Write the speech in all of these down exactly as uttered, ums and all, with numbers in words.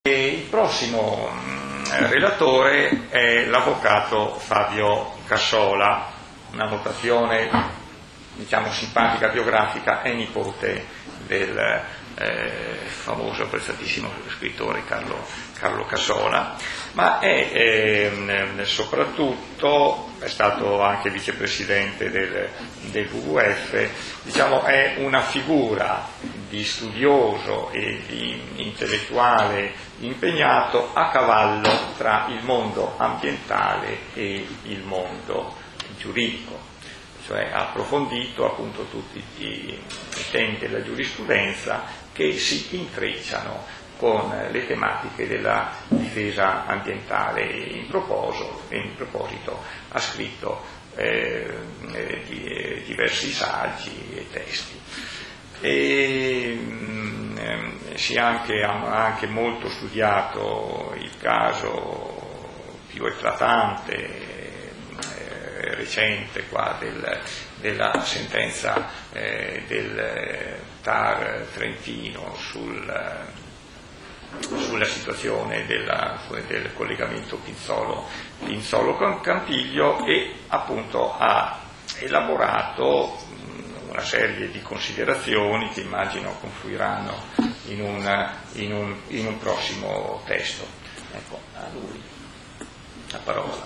E il prossimo mh, relatore è l'avvocato Fabio Cassola, una notazione diciamo simpatica biografica, è nipote del eh, famoso apprezzatissimo scrittore Carlo, Carlo Cassola, ma è eh, soprattutto è stato anche vicepresidente del, del W W F, diciamo è una figura di studioso e di intellettuale impegnato a cavallo tra il mondo ambientale e il mondo giuridico, cioè ha approfondito appunto tutti i temi della giurisprudenza che si intrecciano con le tematiche della difesa ambientale. In proposito, in proposito ha scritto eh, eh, diversi saggi e testi. E mh, si è anche, ha anche molto studiato il caso più eclatante, eh, recente qua del, della sentenza eh, del T A R Trentino sul, sulla situazione della, del collegamento Pinzolo, Pinzolo Campiglio, e appunto ha elaborato una serie di considerazioni che immagino confluiranno in un, in un, in un prossimo testo. Ecco, a lui la parola.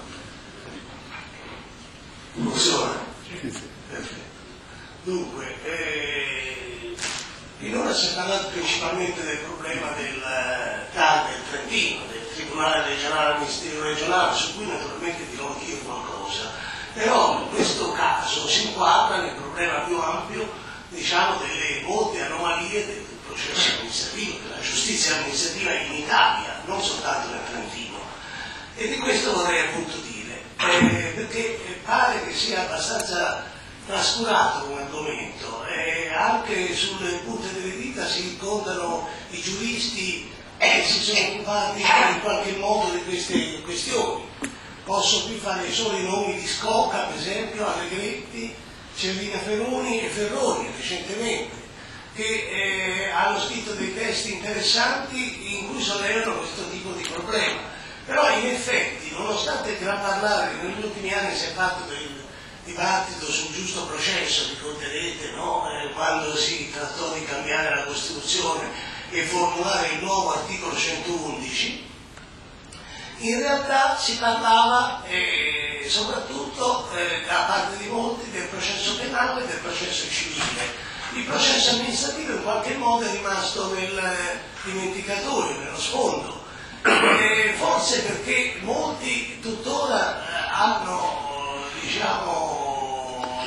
Funziona? Perfetto. Dunque, eh, finora si è parlato principalmente del problema del T A R del Trentino, del Tribunale regionale amministrativo regionale, su cui naturalmente dirò anch'io qualcosa. Però in questo caso si inquadra nel problema più ampio, diciamo, delle molte anomalie del processo amministrativo, della giustizia amministrativa in Italia, non soltanto nel Trentino. E di questo vorrei appunto dire, eh, perché pare che sia abbastanza trascurato come argomento, e anche sulle punte delle dita si incontrano i giuristi che si sono occupati in qualche modo di queste questioni. Posso qui fare solo i nomi di Scocca, per esempio, Allegretti, Cervina Ferroni e Ferroni recentemente, che eh, hanno scritto dei testi interessanti in cui sollevano questo tipo di problema. Però in effetti, nonostante che a parlare negli ultimi anni si è fatto del dibattito sul giusto processo, ricorderete, no? eh, quando si trattò di cambiare la Costituzione e formulare il nuovo articolo centoundici, in realtà si parlava eh, soprattutto eh, da parte di molti del processo penale e del processo civile. Il processo amministrativo in qualche modo è rimasto nel dimenticatoio, nello sfondo, eh, forse perché molti tuttora eh, hanno diciamo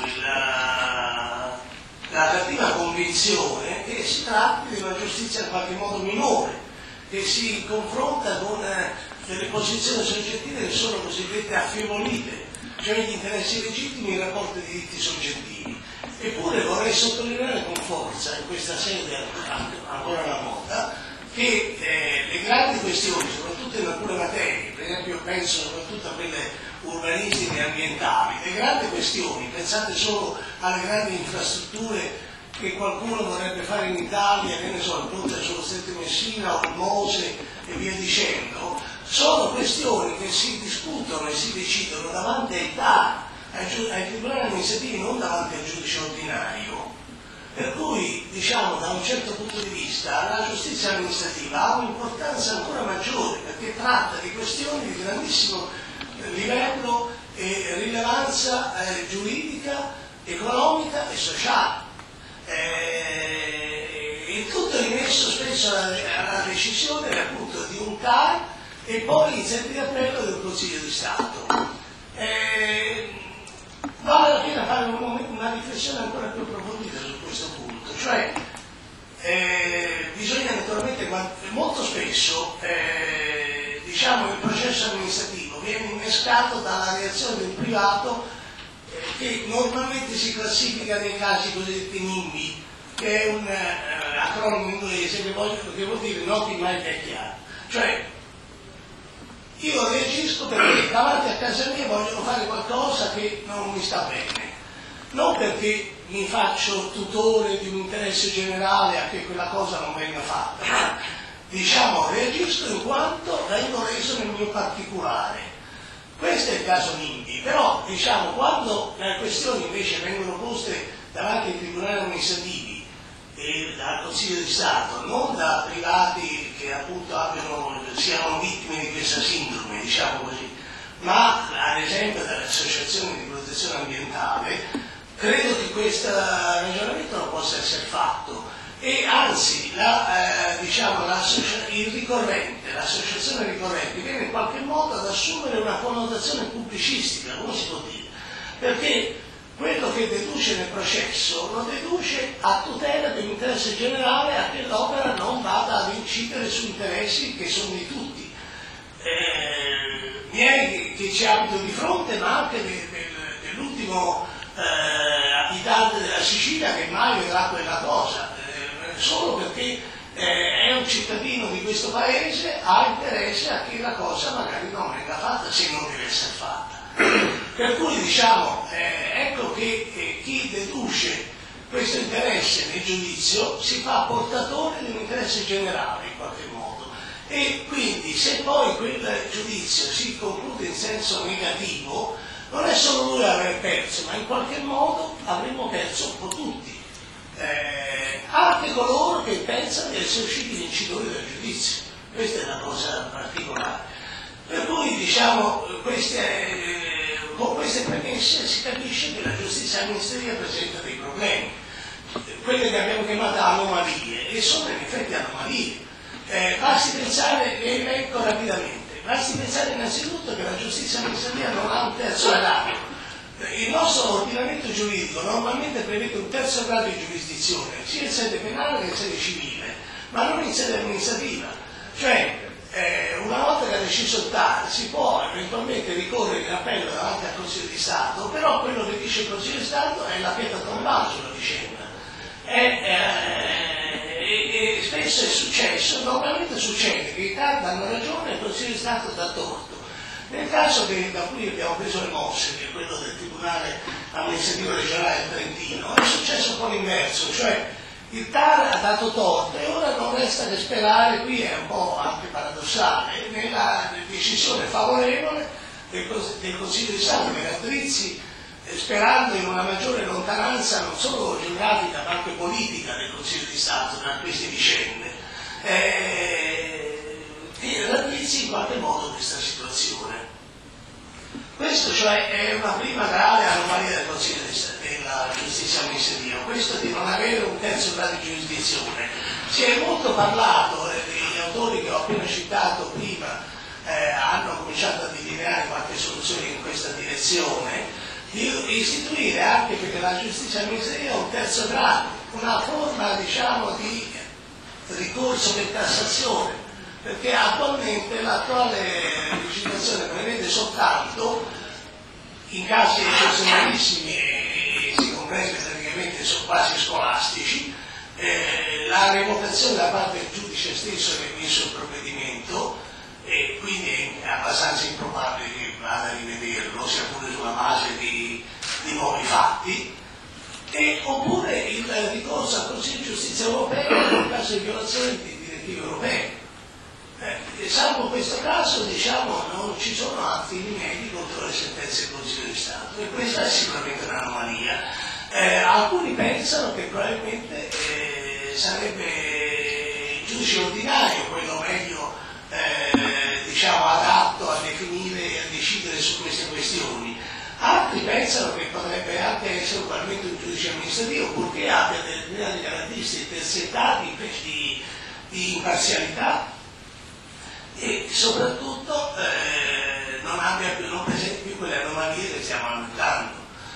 la, la cattiva convinzione che si tratti di una giustizia in qualche modo minore, che si confronta con eh, delle posizioni soggettive che sono cosiddette affievolite, cioè gli interessi legittimi in rapporto ai diritti soggettivi. Eppure vorrei sottolineare con forza in questa sede, ancora una volta, che eh, le grandi questioni, soprattutto in alcune materie, per esempio penso soprattutto a quelle urbanistiche e ambientali, le grandi questioni, pensate solo alle grandi infrastrutture che qualcuno vorrebbe fare in Italia, che ne so, il ponte sullo Stretto di Messina o il Mose e via dicendo, sono questioni che si discutono e si decidono davanti ai T A R, ai, ai tribunali amministrativi, non davanti al giudice ordinario. Per cui, diciamo, da un certo punto di vista, la giustizia amministrativa ha un'importanza ancora maggiore, perché tratta di questioni di grandissimo livello e rilevanza eh, giuridica, economica e sociale. Eh, il tutto è rimesso spesso alla, alla decisione appunto di un T A R e poi in sede di appello del Consiglio di Stato. Eh, vale la pena fare un, una riflessione ancora più approfondita su questo punto, cioè eh, bisogna naturalmente, molto spesso eh, diciamo il processo amministrativo viene innescato dalla reazione del privato eh, che normalmente si classifica nei casi cosiddetti NIMBY, che è un eh, acronimo inglese che, voglio, che vuol dire noti mai chiaro, cioè io reagisco perché davanti a casa mia vogliono fare qualcosa che non mi sta bene, non perché mi faccio tutore di un interesse generale a che quella cosa non venga fatta, diciamo, reagisco in quanto vengo reso nel mio particolare. Questo è il caso Nimbi, però diciamo, quando le questioni invece vengono poste davanti ai tribunali amministrativi e dal Consiglio di Stato, non da privati che appunto abbiano, siano vittime di questa sindrome, diciamo così, ma ad esempio dalle associazioni di protezione ambientale, credo che questo ragionamento non possa essere fatto. E anzi, la, eh, diciamo, il ricorrente, l'associazione ricorrente viene in qualche modo ad assumere una connotazione pubblicistica, come si può dire, perché quello che deduce nel processo lo deduce a tutela dell'interesse generale, a che l'opera non vada ad incidere su interessi che sono di tutti, eh, miei che ci abito di fronte, ma anche de, de, dell'ultimo eh, abitante della Sicilia che mai vedrà quella cosa. Solo perché eh, è un cittadino di questo paese, ha interesse a che la cosa magari non venga fatta se non deve essere fatta. Per cui diciamo, eh, ecco che eh, chi deduce questo interesse nel giudizio si fa portatore di un interesse generale in qualche modo, e quindi se poi quel giudizio si conclude in senso negativo, non è solo lui aver perso, ma in qualche modo avremmo perso un po' tutti. Eh, anche coloro che pensano di essere usciti vincitori del giudizio. Questa è una cosa particolare. Per cui diciamo queste, eh, con queste premesse si capisce che la giustizia amministrativa presenta dei problemi, quelle che abbiamo chiamato anomalie, e sono in effetti anomalie. Eh, basti pensare, le elenco rapidamente, basti pensare innanzitutto che la giustizia amministrativa non ha un terzo grado. Il nostro ordinamento giuridico normalmente prevede un terzo grado di giurisdizione, sia in sede penale che in sede civile, ma non in sede amministrativa. Cioè, eh, una volta che ha deciso il T A R si può eventualmente ricorrere in appello davanti al Consiglio di Stato, però quello che dice il Consiglio di Stato è la pietra tombale sulla vicenda. E, eh, e spesso è successo, normalmente succede che i T A R danno ragione e il Consiglio di Stato dà torto. Nel caso che, da cui abbiamo preso le mosse, che è quello del Tribunale amministrativo regionale del Trentino, è successo un po' l'inverso, cioè il T A R ha dato torto e ora non resta che sperare, qui è un po' anche paradossale, nella decisione favorevole del, del Consiglio di Stato che Gatrizzi, eh, sperando in una maggiore lontananza non solo geografica ma anche politica del Consiglio di Stato tra queste vicende, eh, e raddrizzi in qualche modo questa situazione. Questo cioè è una prima grave anomalia del Consiglio della giustizia amministrativa, questo di non avere un terzo grado di giurisdizione. Si è molto parlato, eh, gli autori che ho appena citato prima eh, hanno cominciato a delineare qualche soluzione in questa direzione, di istituire anche per la giustizia amministrativa un terzo grado, una forma diciamo di ricorso per Cassazione, perché attualmente l'attuale legislazione prevede soltanto, in casi eccezionalissimi e si comprende praticamente sono quasi scolastici, eh, la revocazione da parte del giudice stesso che ha emesso il provvedimento, e quindi è abbastanza improbabile che vada a rivederlo, sia pure sulla base di, di nuovi fatti, e, oppure il ricorso al Consiglio di Giustizia Europea nel caso di violazione di direttive europee. Eh, salvo questo caso, diciamo, non ci sono altri rimedi contro le sentenze del Consiglio di Stato, e questa è sicuramente un'anomalia. Eh, alcuni pensano che probabilmente eh, sarebbe il giudice ordinario quello meglio eh, diciamo, adatto a definire e a decidere su queste questioni. Altri pensano che potrebbe anche essere ugualmente un giudice amministrativo, purché abbia determinate caratteristiche terzietà di, di imparzialità, e soprattutto eh, non abbia più, non presenti più quelle anomalie che stiamo lamentando.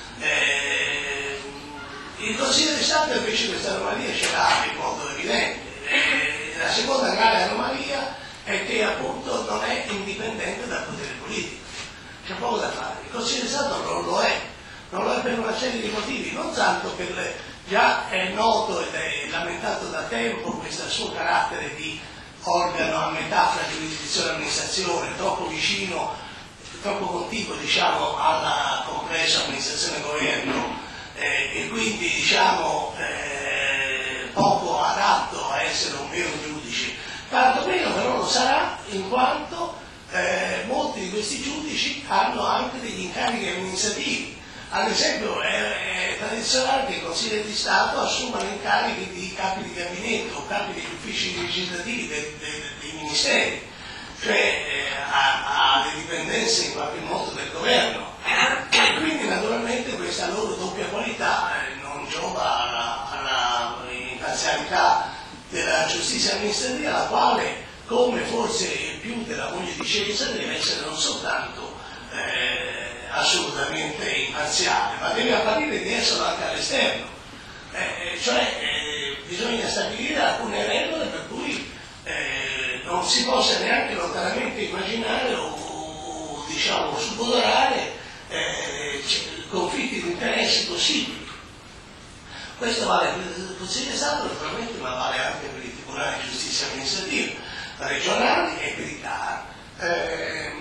Eh, il Consiglio di Stato invece questa anomalia ce l'ha in modo evidente. Eh, la seconda grave anomalia è che appunto non è indipendente dal potere politico, c'è poco da fare. Il Consiglio di Stato non lo è, non lo è per una serie di motivi, non tanto per le, già è noto ed è lamentato da tempo questo suo carattere di organo a metà fra giurisdizione e amministrazione, troppo vicino, troppo contiguo diciamo, alla complessa amministrazione e governo, eh, e quindi diciamo, eh, poco adatto a essere un vero giudice, Tanto meno però lo sarà in quanto eh, molti di questi giudici hanno anche degli incarichi amministrativi. Ad esempio è, è tradizionale che i consiglieri di Stato assumano incarichi di capi di gabinetto o capi degli uffici legislativi dei, dei, dei ministeri, cioè eh, a, a le dipendenze in qualche modo del governo. E quindi naturalmente questa loro doppia qualità eh, non giova alla, alla imparzialità della giustizia amministrativa, la quale, come forse più della moglie di Cesare, deve essere non soltanto eh, assolutamente imparziale, ma deve apparire di esserlo anche all'esterno. Eh, cioè eh, bisogna stabilire alcune regole per cui eh, non si possa neanche lontanamente immaginare o, o diciamo subodorare eh, conflitti di interessi possibili. Questo vale per il Consiglio di Stato naturalmente, ma vale anche per i tribunali di giustizia amministrativa regionali e per i C A R. Eh,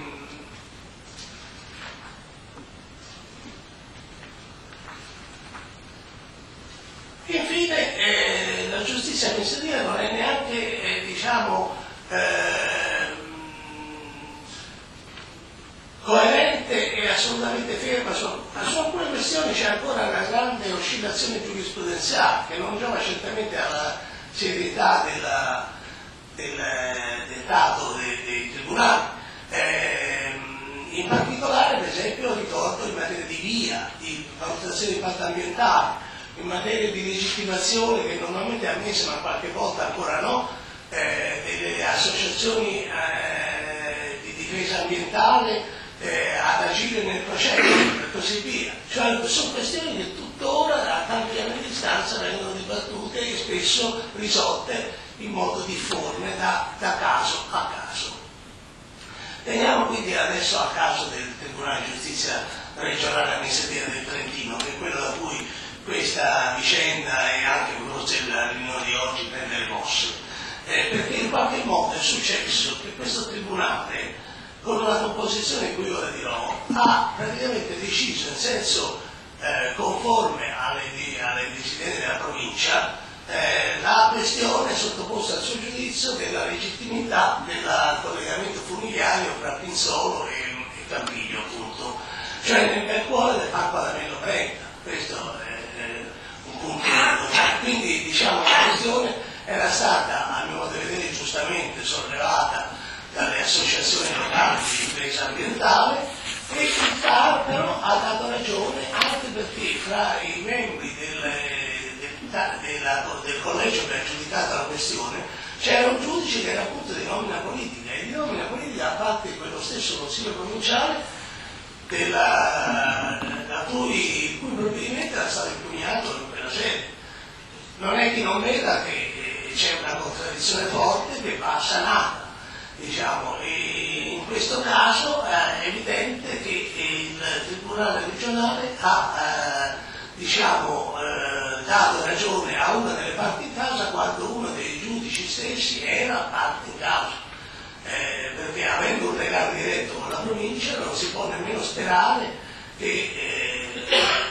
Infine, eh, la giustizia amministrativa non è neanche, eh, diciamo, eh, coerente e assolutamente ferma su, su alcune questioni. C'è ancora una grande oscillazione giurisprudenziale che non giova certamente alla serietà della, del, del dato dei, dei tribunali. Eh, in particolare, per esempio, ricordo in materia di via, di valutazione di impatto ambientale, in materia di legittimazione, che normalmente è ammessa ma qualche volta ancora no, eh, delle associazioni eh, di difesa ambientale eh, ad agire nel processo e così via. Cioè sono questioni che tuttora a tanti anni di distanza vengono dibattute e spesso risolte in modo difforme da, da caso a caso. Veniamo quindi adesso al caso del Tribunale di Giustizia regionale amministrativa del Trentino, che è quello da cui questa vicenda e anche forse la riunione di oggi prende le mosse, eh, perché in qualche modo è successo che questo tribunale, con una composizione cui ora dirò, ha praticamente deciso in senso eh, conforme alle, alle decisioni della provincia eh, la questione sottoposta al suo giudizio della legittimità del collegamento funigliario fra Pinzolo e, e Campiglio, appunto, cioè nel bel cuore del Parco Adamello trenta. Questo è un punto. Quindi diciamo la questione era stata, a mio modo di vedere, giustamente sollevata dalle associazioni locali di difesa ambientale e il C A R però ha dato ragione anche perché fra i membri del, del, della, del collegio che ha giudicato la questione c'era un giudice che era appunto di nomina politica e di nomina politica a parte quello stesso consiglio provinciale della, da cui, il cui provvedimento era stato impugnato in quella sede. Non è che non veda che c'è una contraddizione forte che va sanata, diciamo, e in questo caso è evidente che il Tribunale regionale ha eh, diciamo, eh, dato ragione a una delle parti in causa quando uno dei giudici stessi era parte in causa. Eh, perché avendo un legame diretto con la provincia non si può nemmeno sperare che, eh,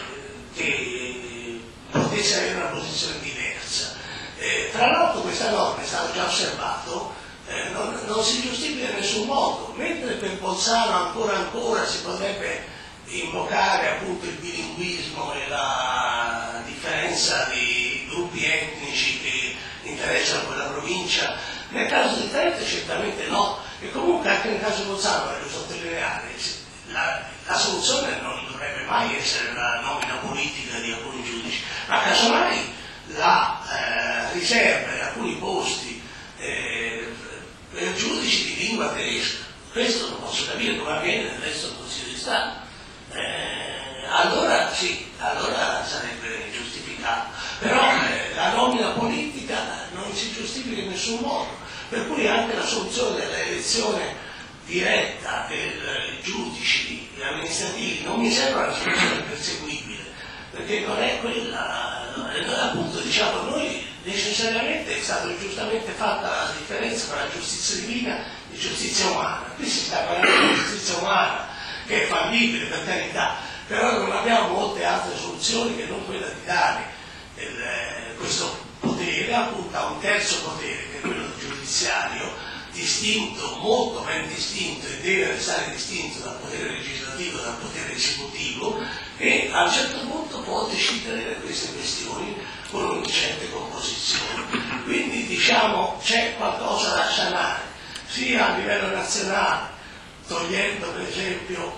che potesse avere una posizione diversa. Eh, tra l'altro questa norma, è stato già osservato, eh, non, non si giustifica in nessun modo, mentre per Bolzano ancora ancora si potrebbe invocare appunto il bilinguismo e la differenza di gruppi etnici che interessano quella provincia. Nel caso di Trento certamente no, e comunque anche nel caso di Bolzano, voglio sottolineare, la, la soluzione non dovrebbe mai essere la nomina politica di alcuni giudici, ma casomai la eh, riserva di alcuni posti eh, per giudici di lingua tedesca. Questo non posso capire come avviene nel resto del Consiglio di Stato. Eh, allora sì, allora sarebbe giustificato. Però eh, la nomina politica non si giustifica in nessun modo. Per cui anche la soluzione dell'elezione diretta dei giudici amministrativi non mi sembra una soluzione perseguibile, perché non è quella, appunto diciamo noi necessariamente è stata giustamente fatta la differenza tra la giustizia divina e giustizia umana. Qui si sta parlando di giustizia umana che è fallibile per carità, però non abbiamo molte altre soluzioni che non quella di dare il, questo potere appunto a un terzo potere che è quello del giudizio giudiziario, distinto, molto ben distinto, e deve restare distinto dal potere legislativo e dal potere esecutivo, e a un certo punto può decidere da queste questioni con un'urgente composizione. Quindi diciamo c'è qualcosa da sanare, sia a livello nazionale, togliendo per esempio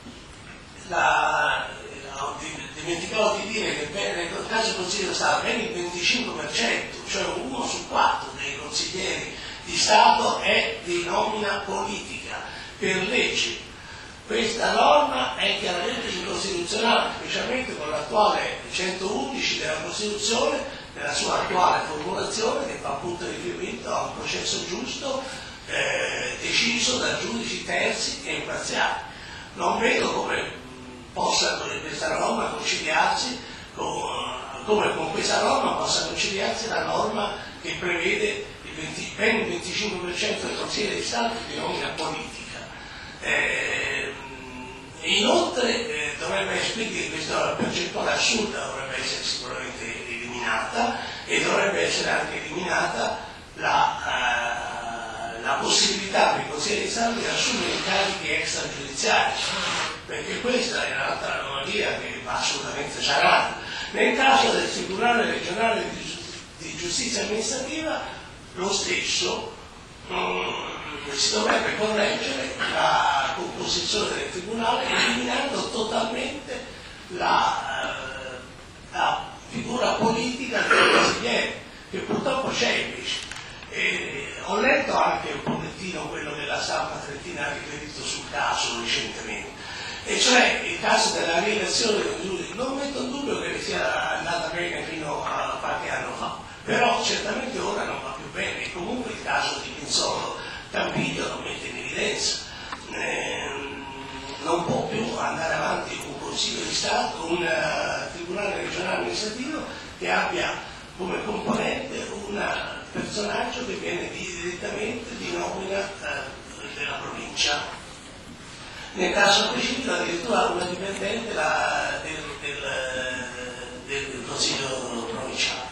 la, la dimenticavo di dire che nel caso del Consiglio di Stato ben il venticinque per cento, cioè uno su quattro dei consiglieri di Stato è di nomina politica per legge. Questa norma è chiaramente incostituzionale, specialmente con l'attuale centoundici della Costituzione, nella sua attuale formulazione, che fa appunto riferimento a un processo giusto eh, deciso da giudici terzi e imparziali. Non vedo come possa questa norma conciliarsi con, come con questa norma possa conciliarsi la norma che prevede il venti, ben il venticinque per cento dei consiglieri di Stato di nomina politica. Eh, inoltre eh, dovrebbe quindi questa percentuale assurda dovrebbe essere sicuramente eliminata, e dovrebbe essere anche eliminata la, eh, la possibilità per i consiglieri di Stato di assumere incarichi extragiudiziari, perché questa è un'altra anomalia che va assolutamente sanata. Nel caso del Tribunale regionale di giustizia amministrativa lo stesso, mh, si dovrebbe correggere la composizione del Tribunale eliminando totalmente la, eh, la figura politica del consigliere, che purtroppo c'è invece. E ho letto anche un pochettino quello che la stampa trentina ha riferito sul caso recentemente, e cioè il caso della rielezione del giudice. Non metto in dubbio che sia andata bene fino a qualche anno fa, però certamente ora non va più bene, e comunque il caso di Pinzolo Campiglio lo mette in evidenza. Eh, non può più andare avanti un Consiglio di Stato, un uh, Tribunale regionale amministrativo che abbia come componente un personaggio che viene di, direttamente di nomina uh, della provincia. Nel caso specifico addirittura una dipendente la, del, del, del Consiglio provinciale.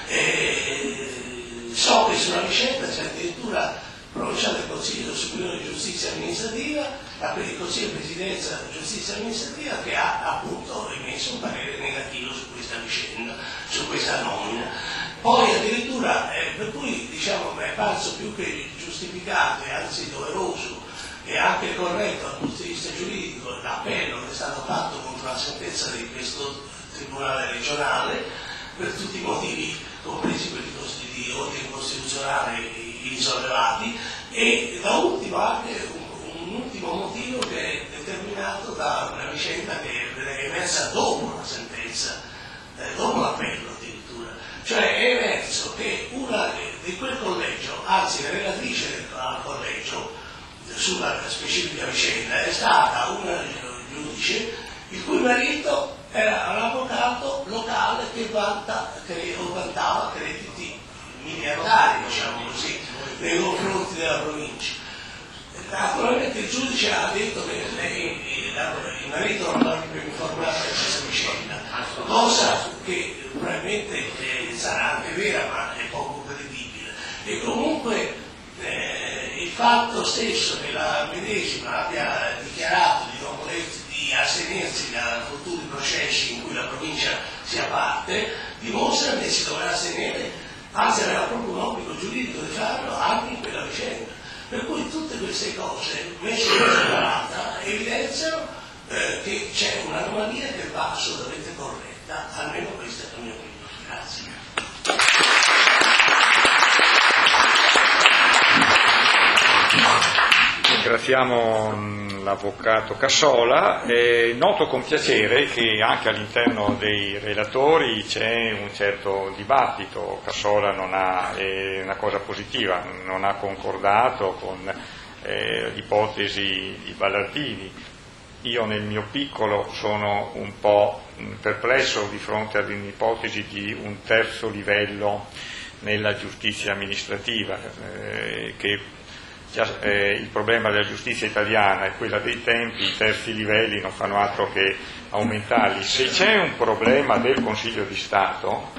E so che sulla vicenda c'è addirittura provinciale del Consiglio Superiore di Giustizia Amministrativa, il Consiglio di Presidenza di Giustizia Amministrativa, che ha appunto emesso un parere negativo su questa vicenda, su questa nomina. Poi addirittura, eh, per cui diciamo è parso più che giustificato e anzi doveroso e anche corretto dal punto di vista giuridico l'appello che è stato fatto contro la sentenza di questo Tribunale regionale, per tutti i motivi, compresi quelli di ordine costituzionale risollevati, e da ultimo anche un, un ultimo motivo che è determinato da una vicenda che è emersa dopo la sentenza, eh, dopo l'appello addirittura, cioè è emerso che una di quel collegio, anzi la relatrice del collegio sulla specifica vicenda è stata una giudice il cui marito era un avvocato locale che vanta, che vantava crediti miliardari, diciamo così, nei confronti della provincia. Naturalmente il giudice ha detto che lei, il marito non avrebbe più informato di questa vicenda, cosa che probabilmente eh, sarà anche vera, ma è poco credibile. E comunque eh, il fatto stesso che la medesima abbia dichiarato di non voler di astenersi da futuri processi in cui la provincia sia parte, dimostra che si dovrà astenere, anzi aveva proprio un obbligo giuridico di farlo anche in quella vicenda. Per cui tutte queste cose messe in giornata evidenziano eh, che c'è un'anomalia che va assolutamente corretta, almeno questa è la mia opinione. Grazie. Ringraziamo l'avvocato Cassola. Eh, noto con piacere che anche all'interno dei relatori c'è un certo dibattito. Cassola non ha, è una cosa positiva, non ha concordato con eh, l'ipotesi di Ballardini. Io nel mio piccolo sono un po' perplesso di fronte ad un'ipotesi di un terzo livello nella giustizia amministrativa, eh, che Eh, il problema della giustizia italiana è quella dei tempi, i terzi livelli non fanno altro che aumentarli. Se c'è un problema del Consiglio di Stato,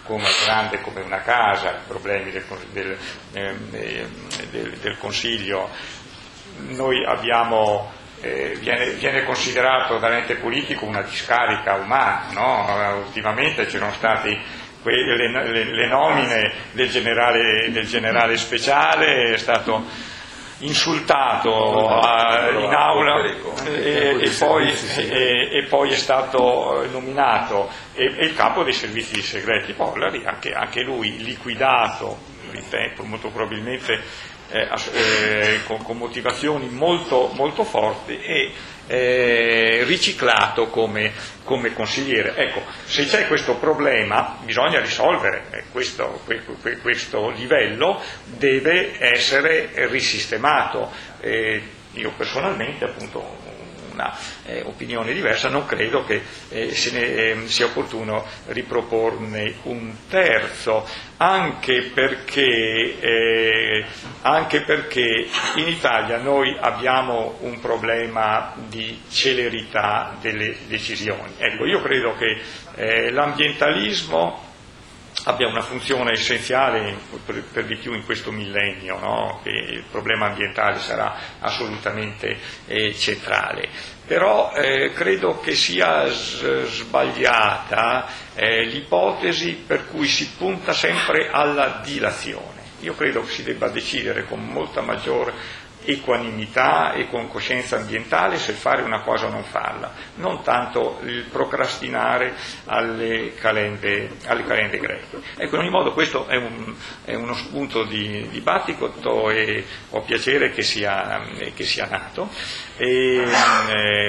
come grande come una casa, i problemi del, del, eh, del, del Consiglio. Noi abbiamo, eh, viene, viene considerato dall'ente politico una discarica umana, no? Ultimamente c'erano stati que- le, le, le nomine del generale, del generale Speciale, è stato insultato a, in aula e, e, poi, e, e poi è stato nominato e, e il capo dei servizi segreti Pollari, anche, anche lui liquidato, ripeto, molto probabilmente eh, eh, con, con motivazioni molto, molto forti e eh, riciclato come, come consigliere. Ecco, se c'è questo problema bisogna risolvere, eh, questo, que, questo livello deve essere risistemato. Eh, io personalmente, appunto, una eh, opinione diversa, non credo che eh, se ne, eh, sia opportuno riproporne un terzo, anche perché, eh, anche perché in Italia noi abbiamo un problema di celerità delle decisioni. Ecco, io credo che eh, l'ambientalismo abbia una funzione essenziale per, per di più in questo millennio, no? Che il problema ambientale sarà assolutamente eh, centrale. Però eh, credo che sia s- sbagliata eh, l'ipotesi per cui si punta sempre alla dilazione. Io credo che si debba decidere con molta maggiore equanimità e con coscienza ambientale se fare una cosa o non farla, non tanto il procrastinare alle calende, alle calende greche. Ecco, in ogni modo questo è, un, è uno spunto di dibattito e ho piacere che sia, che sia nato. E, eh,